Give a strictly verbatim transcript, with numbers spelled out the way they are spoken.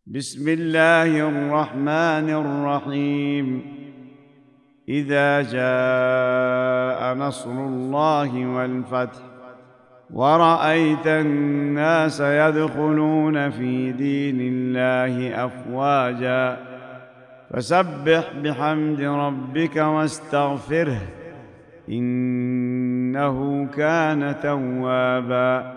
بسم الله الرحمن الرحيم. إذا جاء نصر الله والفتح ورأيت الناس يدخلون في دين الله أفواجا فسبح بحمد ربك واستغفره إنه كان توابا.